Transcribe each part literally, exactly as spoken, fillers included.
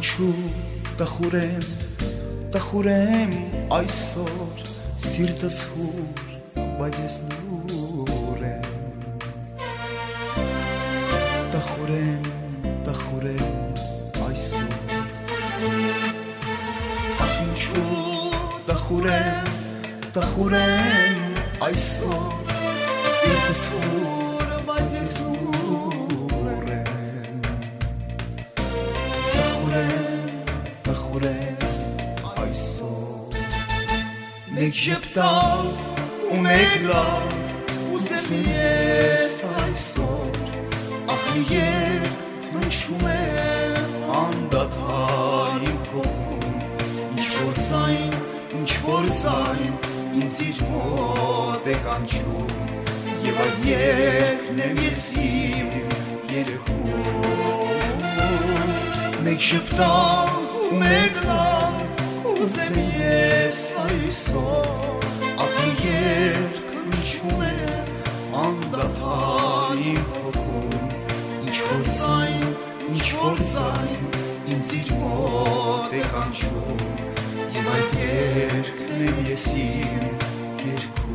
ինչու տխուրեմ, տխուրեմ այսօր սիրտս հուր, բայց ես լուր եմ։ Տխուրեմ, տխուրեմ այսօր, ախ ինչու տխուրեմ, տխուրեմ այսօր սիրտս հուր, բայց ես լուր եմ։ Տխուրեմ, տխուրեմ այսօր, մեկ ժպտալ ու մեկ լալ ուզեմ ես այսօր, ախ մի երկ հնչում է անդադար իմ հոգում, ինչ-որ ձայն, ինչ-որ ձայն ինձ իր մոտ է կանչում, և այդ երգն եմ ես իմ երեխում։ Մեկ ժպտալ ու մեկ լալ ուզեմ ես այսօր, ախ մի երգ հնչում է անդադար իմ հոգում, ինչ-որ ձայն, ինչ-որ ձայն ինձ իր մոտ է կանչում, և այդ երգն եմ ես իմ երգում։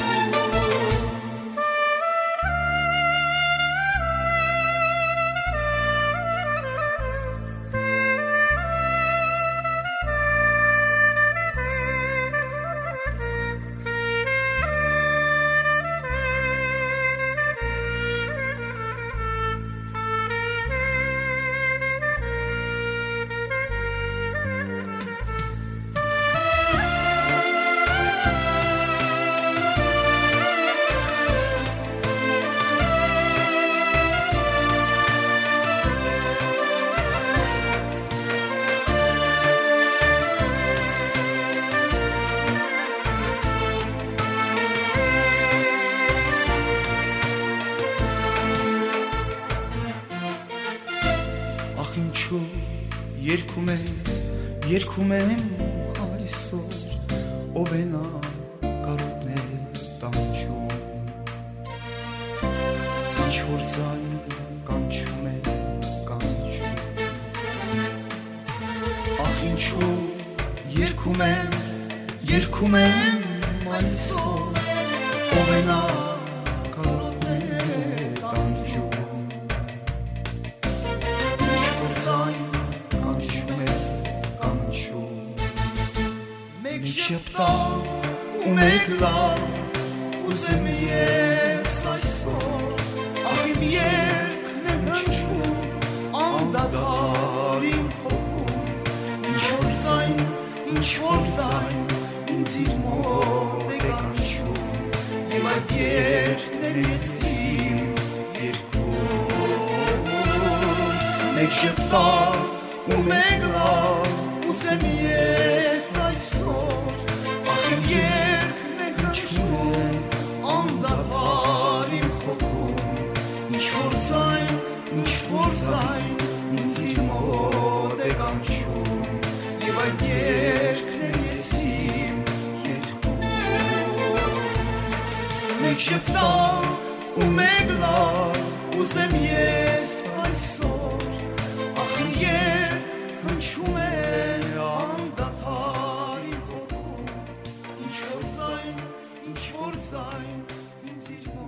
Երգում եմ, երգում եմ այսօր, ով է նա կարոտներ տանջում, ինչ-որ ձայն կանչում է, կանչում, ախ ինչու երգում եմ, երգում եմ այսօր, ով է նա կարոտներ տանջում, ինչ-որ ձայն շպտալ ու մեկ լալ ուզեմ ես այսօր, ախ իմ երգն եմ հնչում անդադար իմ հոգում, ինչ-որ ձայն, ինչ-որ ձայն ինձ իր մոտ է կանչում, և այդ երգն եմ ես իմ երգում։ Մեկ շպտալ ու մեկ լալ ուզեմ ես այսօր, ախ իմ երգն է հնչում անդադար իմ հոգում, ինչ-որ ձայն, ինչ-որ ձայն ինձ իր մոտ է կանչում, և այդ երգն եմ ես իմ երգում։ Մեկ ժպտալ ու մեկ լալ ուզեմ ես այսօր, ախ իմ երգ հնչում է անդադար իմ հոգում, ինչ-որ ձայն, ինչ-որ ձայն ինձ իր մոտ